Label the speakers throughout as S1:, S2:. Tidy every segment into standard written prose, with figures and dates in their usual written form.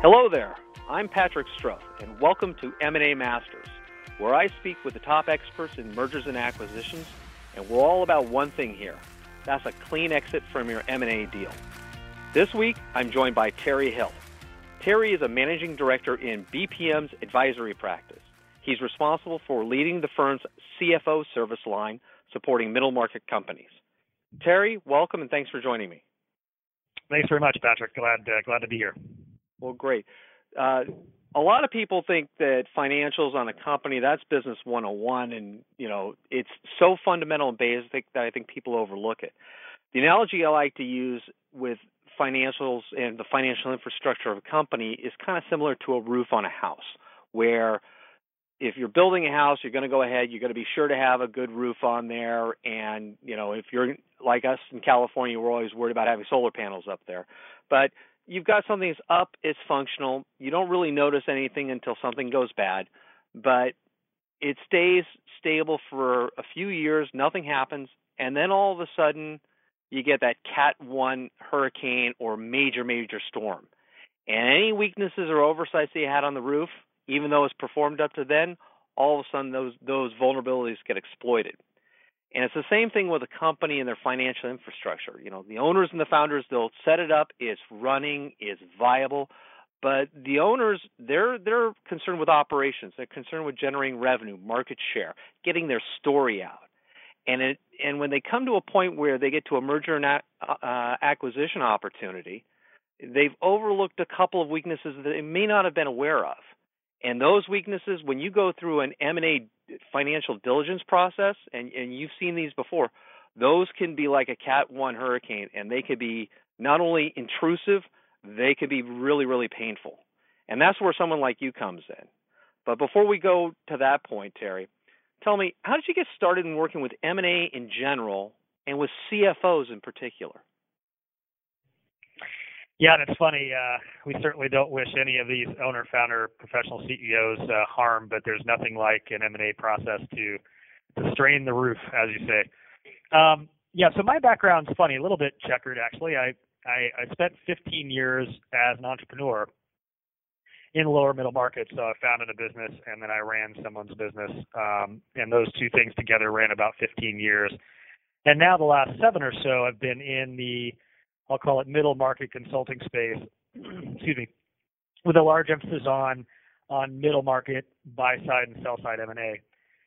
S1: Hello there, I'm Patrick Stroth, and welcome to M&A Masters, where I speak with the top experts in mergers and acquisitions, and we're all about one thing here. That's a clean exit from your M&A deal. This week, I'm joined by Terry Hill. Terry is a managing director in BPM's advisory practice. He's responsible for leading the firm's CFO service line, supporting middle market companies. Terry, welcome and thanks for joining me.
S2: Thanks very much, Patrick. Glad to be here.
S1: Well, great. A lot of people think that financials on a company, that's business 101, and it's so fundamental and basic that I think people overlook it. The analogy I like to use with financials and the financial infrastructure of a company is kind of similar to a roof on a house, where if you're building a house, you're going to go ahead, you're going to be sure to have a good roof on there, and if you're like us in California, we're always worried about having solar panels up there. But you've got something that's up, it's functional. You don't really notice anything until something goes bad, but it stays stable for a few years, nothing happens, and then all of a sudden you get that Cat 1 hurricane or major storm. And any weaknesses or oversights that you had on the roof, even though it's performed up to then, all of a sudden those vulnerabilities get exploited. And it's the same thing with a company and their financial infrastructure. The owners and the founders, they'll set it up, it's running, it's viable, but the owners, they're concerned with operations. They're concerned with generating revenue, market share, getting their story out. And when they come to a point where they get to a merger and acquisition opportunity, they've overlooked a couple of weaknesses that they may not have been aware of. And those weaknesses, when you go through an M&A financial diligence process, and you've seen these before, those can be like a Cat 1 hurricane, and they could be not only intrusive, they could be really painful. And that's where someone like you comes in. But before we go to that point, Terry, tell me, how did you get started in working with M&A in general and with CFOs in particular?
S2: Yeah, and it's funny. We certainly don't wish any of these owner, founder, professional CEOs harm, but there's nothing like an M&A process to strain the roof, as you say. So my background's funny, a little bit checkered, actually. I spent 15 years as an entrepreneur in the lower middle market. So I founded a business, and then I ran someone's business, and those two things together ran about 15 years. And now the last 7 or so, I've been in the, I'll call it middle market consulting space, excuse me, with a large emphasis on middle market, buy side and sell side M&A.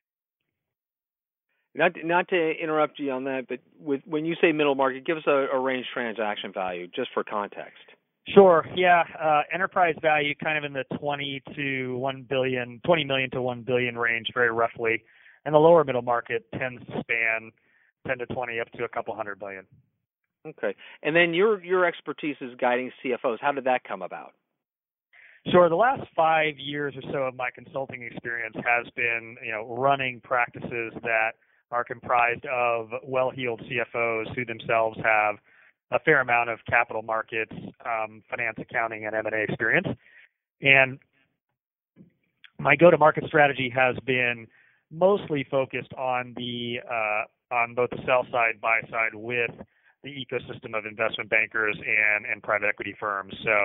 S1: Not to interrupt you on that, but when you say middle market, give us a range transaction value just for context.
S2: Sure. Yeah. Enterprise value kind of in the 20 million to 1 billion range, very roughly. And the lower middle market tends to span 10 to 20 up to a couple $100 billion.
S1: Okay. And then your expertise is guiding CFOs. How did that come about?
S2: Sure. The last 5 years or so of my consulting experience has been, running practices that are comprised of well-heeled CFOs who themselves have a fair amount of capital markets, finance, accounting, and M&A experience. And my go-to-market strategy has been mostly focused on on both the sell side, buy side with the ecosystem of investment bankers and private equity firms. So,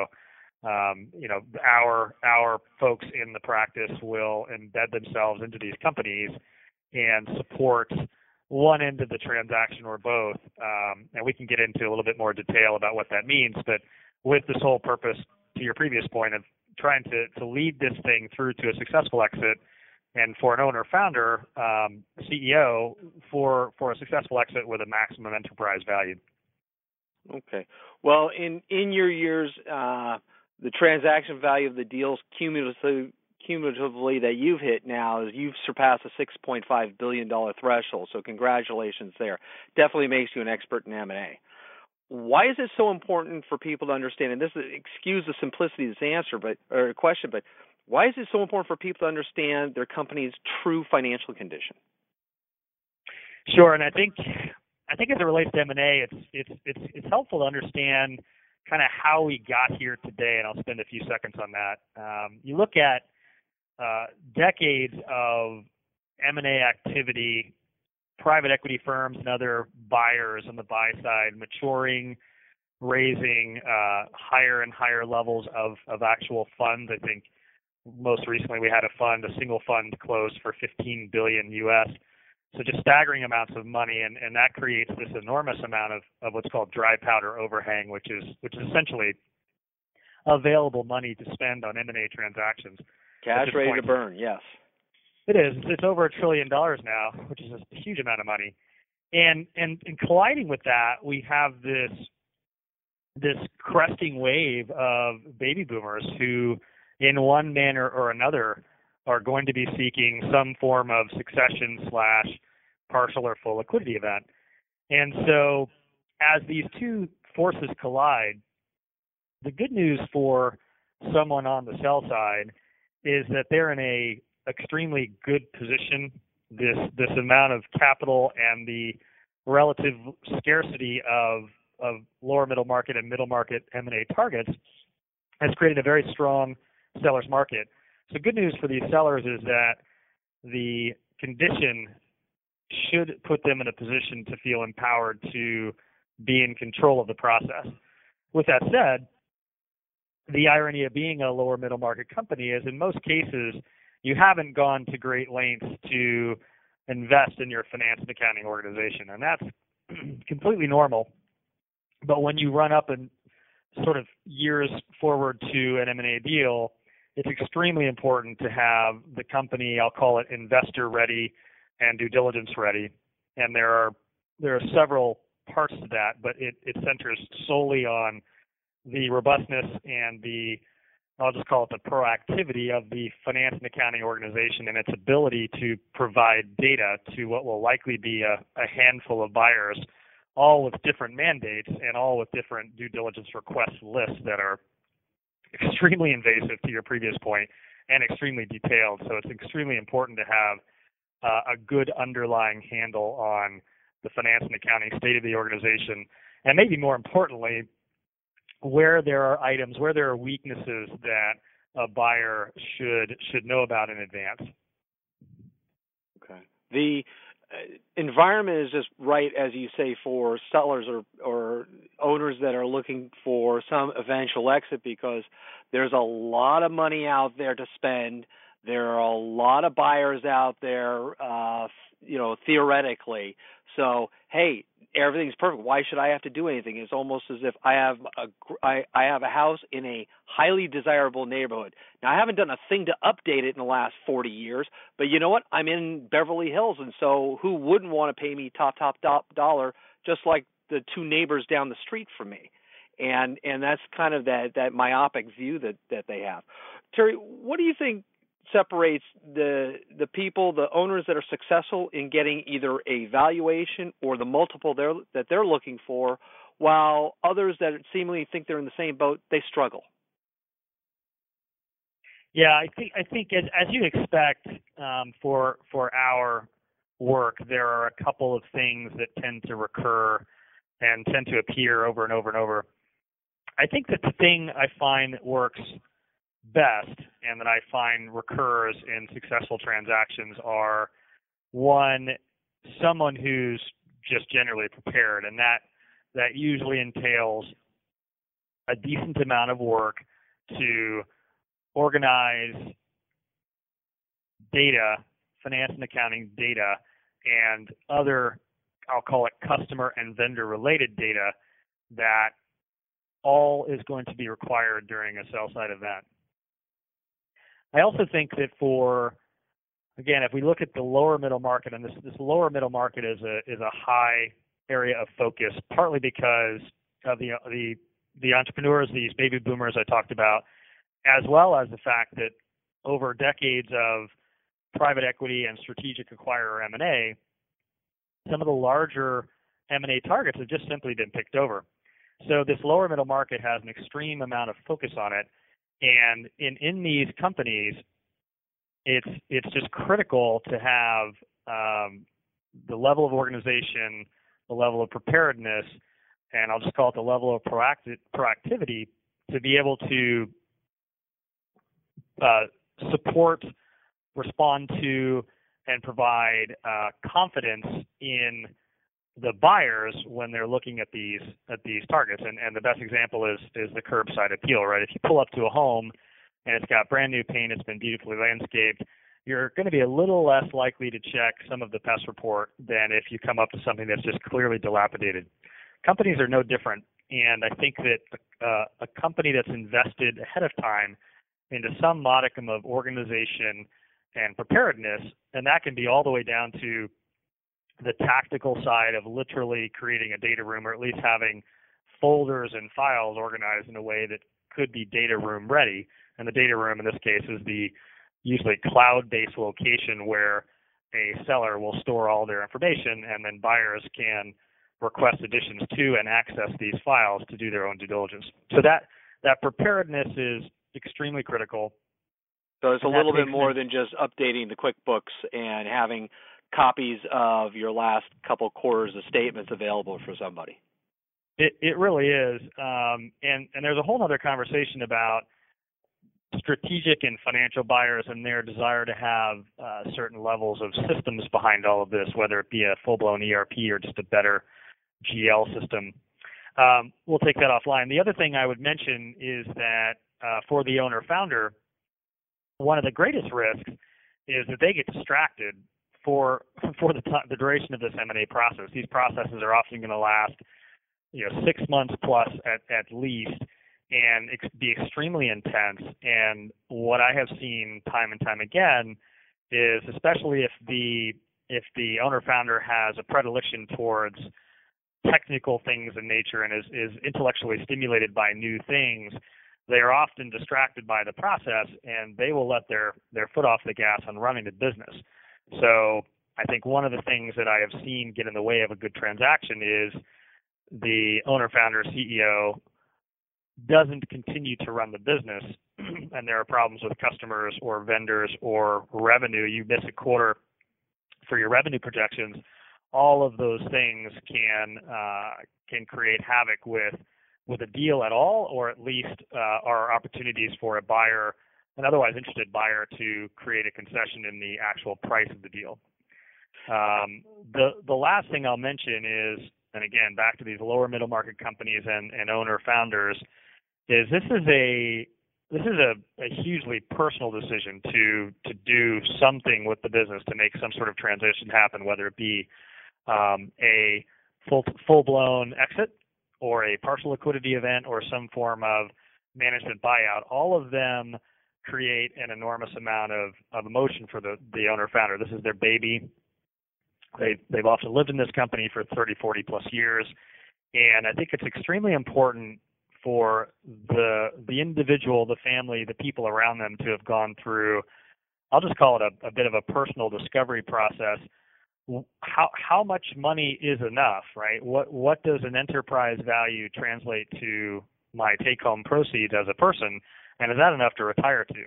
S2: our folks in the practice will embed themselves into these companies and support one end of the transaction or both. And we can get into a little bit more detail about what that means, but with this whole purpose, to your previous point, of trying to lead this thing through to a successful exit, and for an owner-founder, CEO, for a successful exit with a maximum enterprise value.
S1: Okay. Well, in your years, the transaction value of the deals cumulatively that you've hit now is you've surpassed a $6.5 billion threshold. So congratulations there. Definitely makes you an expert in M&A. Why is it so important for people to understand? And this is, excuse the simplicity of this question, but why is it so important for people to understand their company's true financial condition?
S2: Sure, and I think as it relates to M&A, it's helpful to understand kind of how we got here today, and I'll spend a few seconds on that. You look at decades of M&A activity, private equity firms and other buyers on the buy side maturing raising higher and higher levels of actual funds. I think most recently we had a single fund closed for 15 billion US. So just staggering amounts of money, and that creates this enormous amount of what's called dry powder overhang, which is essentially available money to spend on M&A transactions.
S1: Cash ready to burn, yes.
S2: It is. It's over $1 trillion now, which is a huge amount of money. And colliding with that, we have this cresting wave of baby boomers who, in one manner or another, are going to be seeking some form of succession / partial or full liquidity event. And so as these two forces collide, the good news for someone on the sell side is that they're in a extremely good position. This amount of capital and the relative scarcity of lower middle market and middle market M&A targets has created a very strong seller's market. So good news for these sellers is that the condition should put them in a position to feel empowered to be in control of the process. With that said, the irony of being a lower middle market company is in most cases you haven't gone to great lengths to invest in your finance and accounting organization, and that's completely normal. But when you run up in sort of years forward to an M&A deal, it's extremely important to have the company, I'll call it investor ready and due diligence ready. And there are several parts to that, but it centers solely on the robustness and I'll just call it the proactivity of the finance and accounting organization and its ability to provide data to what will likely be a handful of buyers, all with different mandates and all with different due diligence request lists that are extremely invasive, to your previous point, and extremely detailed. So it's extremely important to have a good underlying handle on the finance and accounting state of the organization, and maybe more importantly, where there are items, where there are weaknesses that a buyer should know about in advance.
S1: Okay. The environment is just right, as you say, for sellers or owners that are looking for some eventual exit, because there's a lot of money out there to spend. There are a lot of buyers out there, theoretically. So, hey, everything's perfect. Why should I have to do anything? It's almost as if I have a house in a highly desirable neighborhood. Now, I haven't done a thing to update it in the last 40 years, but you know what? I'm in Beverly Hills, and so who wouldn't want to pay me top dollar, just like the two neighbors down the street from me? And that's kind of that myopic view that they have. Terry, what do you think separates the people, the owners that are successful in getting either a valuation or the multiple that they're looking for, while others that seemingly think they're in the same boat, they struggle?
S2: Yeah, I think as you'd expect for our work, there are a couple of things that tend to recur and tend to appear over and over and over. I think that the thing I find that works best and that I find recurs in successful transactions are, one, someone who's just generally prepared, and that usually entails a decent amount of work to organize data, finance and accounting data, and other, I'll call it customer and vendor related data that all is going to be required during a sell side event. I also think that again, if we look at the lower middle market, and this lower middle market is a high area of focus, partly because of the entrepreneurs, these baby boomers I talked about, as well as the fact that over decades of private equity and strategic acquirer M&A, some of the larger M&A targets have just simply been picked over. So this lower middle market has an extreme amount of focus on it. And in these companies, it's just critical to have the level of organization, the level of preparedness, and I'll just call it the level of proactivity to be able to support, respond to, and provide confidence in the buyers when they're looking at these targets. And the best example is the curbside appeal, right? If you pull up to a home and it's got brand new paint, it's been beautifully landscaped, you're going to be a little less likely to check some of the pest report than if you come up to something that's just clearly dilapidated. Companies are no different, and I think that a company that's invested ahead of time into some modicum of organization and preparedness, and that can be all the way down to the tactical side of literally creating a data room, or at least having folders and files organized in a way that could be data room ready. And the data room in this case is the usually cloud-based location where a seller will store all their information, and then buyers can request additions to and access these files to do their own due diligence. So that preparedness is extremely critical.
S1: So it's a little bit more than just updating the QuickBooks and having copies of your last couple quarters of statements available for somebody.
S2: It really is. And there's a whole other conversation about strategic and financial buyers and their desire to have certain levels of systems behind all of this, whether it be a full-blown ERP or just a better GL system. We'll take that offline. The other thing I would mention is that for the owner-founder, one of the greatest risks is that they get distracted for the duration of this M&A process. These processes are often going to last 6 months plus at least, and be extremely intense. And what I have seen time and time again is, especially if the owner-founder has a predilection towards technical things in nature and is intellectually stimulated by new things, they are often distracted by the process, and they will let their foot off the gas on running the business. So I think one of the things that I have seen get in the way of a good transaction is the owner-founder CEO doesn't continue to run the business, and there are problems with customers or vendors or revenue. You miss a quarter for your revenue projections. All of those things can create havoc with a deal at all, or at least are opportunities for a buyer, an otherwise interested buyer, to create a concession in the actual price of the deal. The last thing I'll mention is, and again, back to these lower middle market companies and owner founders, is this is a hugely personal decision to do something with the business to make some sort of transition happen, whether it be a full-blown exit or a partial liquidity event or some form of management buyout. All of them create an enormous amount of emotion for the owner-founder. This is their baby. They've often lived in this company for 30, 40 plus years. And I think it's extremely important for the individual, the family, the people around them to have gone through, I'll just call it a bit of a personal discovery process. How much money is enough, right? What does an enterprise value translate to my take-home proceeds as a person, and is that enough to retire to?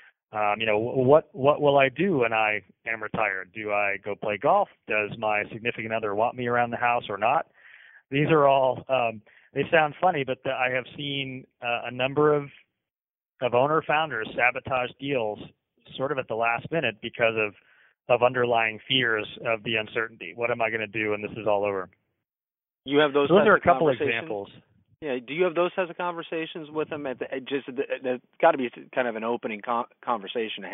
S2: What will I do when I am retired? Do I go play golf? Does my significant other want me around the house or not? These are all they sound funny, but I have seen a number of owner-founders sabotage deals sort of at the last minute because of underlying fears of the uncertainty. What am I going to do when this is all over?
S1: You have those.
S2: So those are a couple examples.
S1: Yeah. Do you have those types of conversations with them? There's got to be kind of an opening conversation to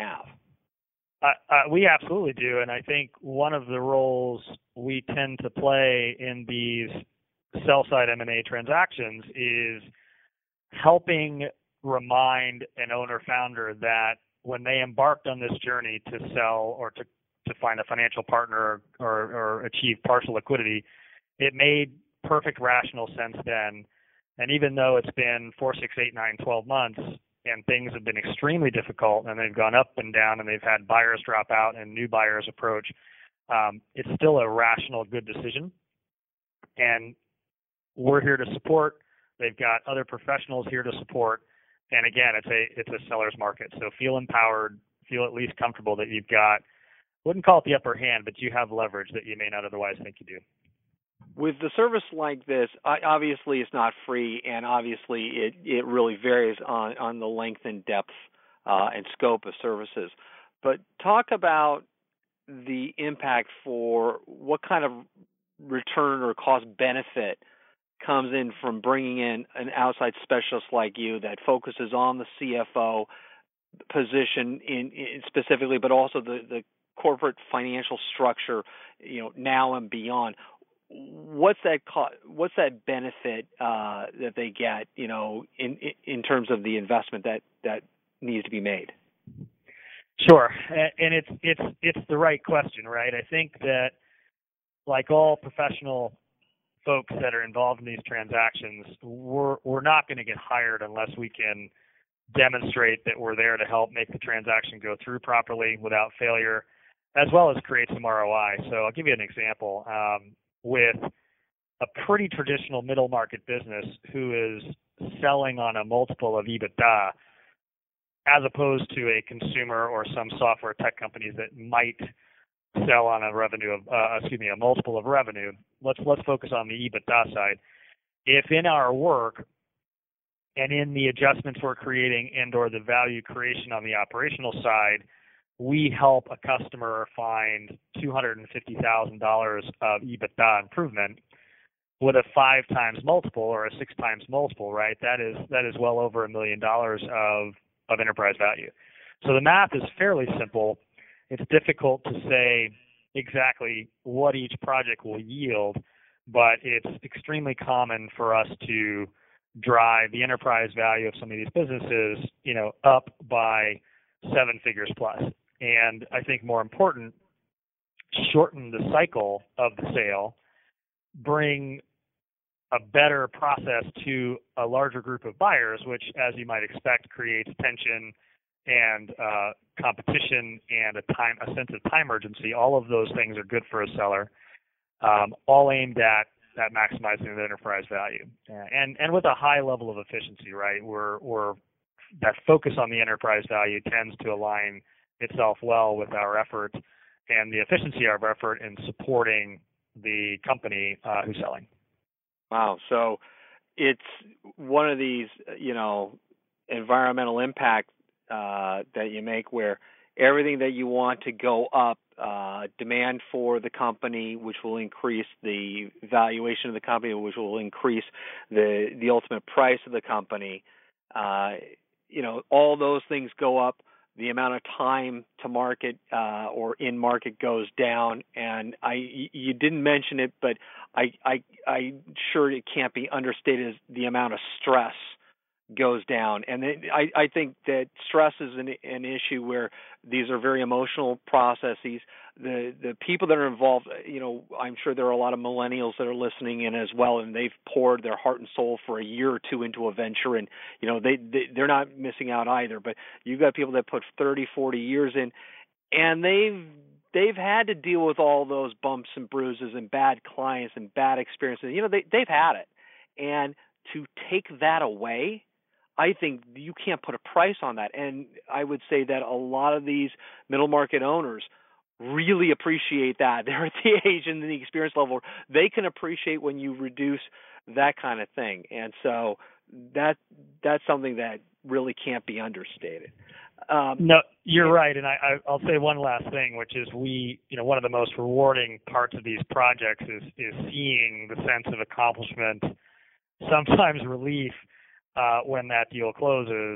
S1: have.
S2: We absolutely do, and I think one of the roles we tend to play in these sell-side M&A transactions is helping remind an owner-founder that when they embarked on this journey to sell or to find a financial partner or achieve partial liquidity, it made perfect rational sense then. And even though it's been 4, 6, 8, 9, 12 months and things have been extremely difficult and they've gone up and down and they've had buyers drop out and new buyers approach, it's still a rational, good decision. And we're here to support. They've got other professionals here to support. And again, it's a seller's market. So feel empowered, feel at least comfortable that you've got, wouldn't call it the upper hand, but you have leverage that you may not otherwise think you do.
S1: With the service like this, obviously it's not free, and obviously it really varies on the length and depth and scope of services. But talk about the impact for what kind of return or cost benefit comes in from bringing in an outside specialist like you that focuses on the CFO position in specifically, but also the corporate financial structure, now and beyond. What's that benefit that they get, in terms of the investment that needs to be made?
S2: Sure, and it's the right question, right? I think that, like all professional folks that are involved in these transactions, we're not going to get hired unless we can demonstrate that we're there to help make the transaction go through properly without failure, as well as create some ROI. So I'll give you an example. With a pretty traditional middle market business who is selling on a multiple of EBITDA, as opposed to a consumer or some software tech companies that might sell on a multiple of revenue. Let's focus on the EBITDA side. If in our work and in the adjustments we're creating and/or the value creation on the operational side, we help a customer find $250,000 of EBITDA improvement with a 5 times multiple or a 6 times multiple, right? That is well over $1 million of enterprise value. So the math is fairly simple. It's difficult to say exactly what each project will yield, but it's extremely common for us to drive the enterprise value of some of these businesses, up by 7 figures plus. And I think more important, shorten the cycle of the sale, bring a better process to a larger group of buyers, which, as you might expect, creates tension and competition and a sense of time urgency. All of those things are good for a seller, all aimed at maximizing the enterprise value, and with a high level of efficiency, right? We're that focus on the enterprise value tends to align itself well with our effort and the efficiency of our effort in supporting the company who's selling.
S1: Wow. So it's one of these, environmental impact that you make where everything that you want to go up, demand for the company, which will increase the valuation of the company, which will increase the ultimate price of the company. All those things go up. The amount of time to market or in market goes down, and you didn't mention it, but I'm sure it can't be understated as the amount of stress goes down. And I think that stress is an issue where these are very emotional processes. The people that are involved, I'm sure there are a lot of millennials that are listening in as well, and they've poured their heart and soul for a year or two into a venture, and they're not missing out either. But you've got people that put 30, 40 years in, and they've had to deal with all those bumps and bruises and bad clients and bad experiences. They've had it, and to take that away, I think you can't put a price on that. And I would say that a lot of these middle market owners really appreciate that. They're at the age and the experience level they can appreciate when you reduce that kind of thing. And so that's something that really can't be understated.
S2: No, you're right. And I'll say one last thing, which is one of the most rewarding parts of these projects is seeing the sense of accomplishment, sometimes relief, when that deal closes,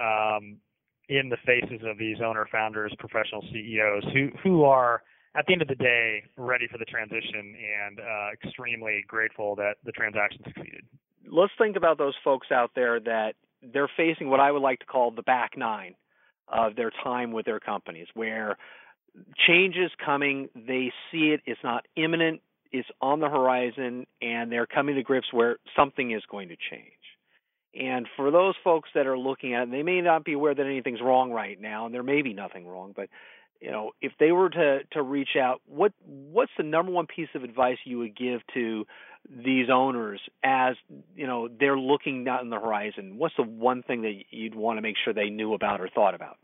S2: in the faces of these owner founders, professional CEOs who are, at the end of the day, ready for the transition and extremely grateful that the transaction succeeded.
S1: Let's think about those folks out there that they're facing what I would like to call the back nine of their time with their companies, where change is coming, they see it, it's not imminent, it's on the horizon, and they're coming to grips where something is going to change. And for those folks that are looking at it, they may not be aware that anything's wrong right now, and there may be nothing wrong, but if they were to reach out, what's the number one piece of advice you would give to these owners as they're looking down on the horizon? What's the one thing that you'd want to make sure they knew about or thought about?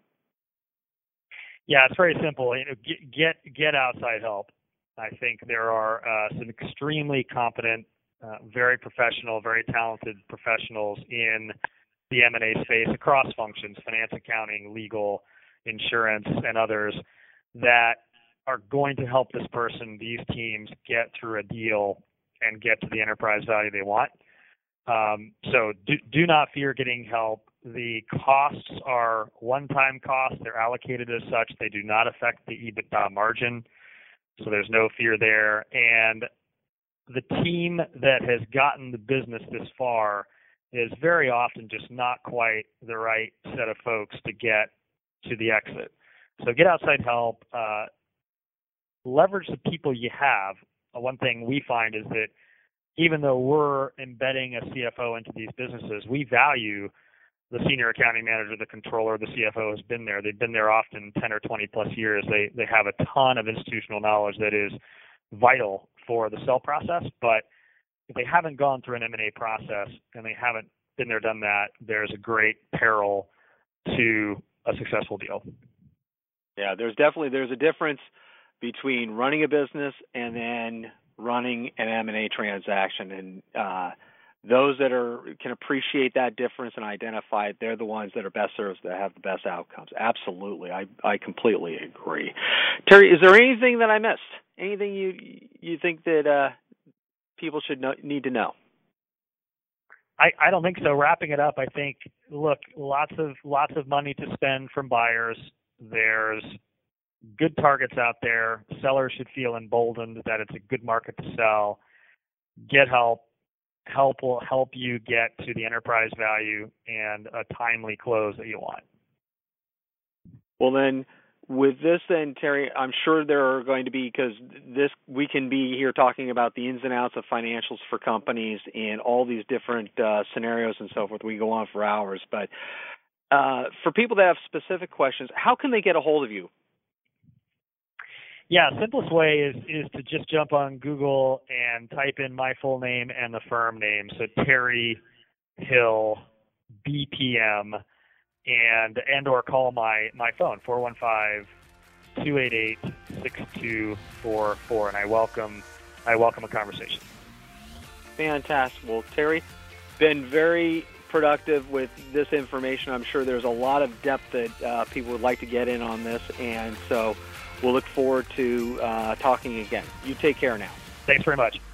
S2: Yeah, it's very simple. Get outside help. I think there are some extremely competent, very professional, very talented professionals in the M&A space across functions, finance, accounting, legal, insurance, and others, that are going to help this person, these teams, get through a deal and get to the enterprise value they want. So do not fear getting help. The costs are one-time costs. They're allocated as such. They do not affect the EBITDA margin, so there's no fear there. And the team that has gotten the business this far is very often just not quite the right set of folks to get to the exit. So get outside help. Leverage the people you have. One thing we find is that even though we're embedding a CFO into these businesses, we value the senior accounting manager, the controller, the CFO has been there. They've been there often 10 or 20 plus years. They have a ton of institutional knowledge that is vital for the sell process. But if they haven't gone through an M&A process and they haven't been there, done that, there's a great peril to a successful deal.
S1: Yeah, there's a difference between running a business and then running an M&A transaction, and those that can appreciate that difference and identify it, they're the ones that are best served, that have the best outcomes. Absolutely, I completely agree. Terry, is there anything that I missed? Anything you think that people should need to know?
S2: I don't think so. Wrapping it up, I think, look, lots of money to spend from buyers. There's good targets out there. Sellers should feel emboldened that it's a good market to sell. Get help. Help will help you get to the enterprise value and a timely close that you want.
S1: Well, then, with this then, Terry, I'm sure there are going to be, because we can be here talking about the ins and outs of financials for companies and all these different scenarios and so forth. We can go on for hours. But for people that have specific questions, how can they get a hold of you?
S2: Yeah, simplest way is to just jump on Google and type in my full name and the firm name. So Terry Hill, BPM, and or call my phone, 415-288-6244, and I welcome a conversation.
S1: Fantastic. Well, Terry, been very productive with this information. I'm sure there's a lot of depth that people would like to get in on this, and so we'll look forward to talking again. You take care now.
S2: Thanks very much.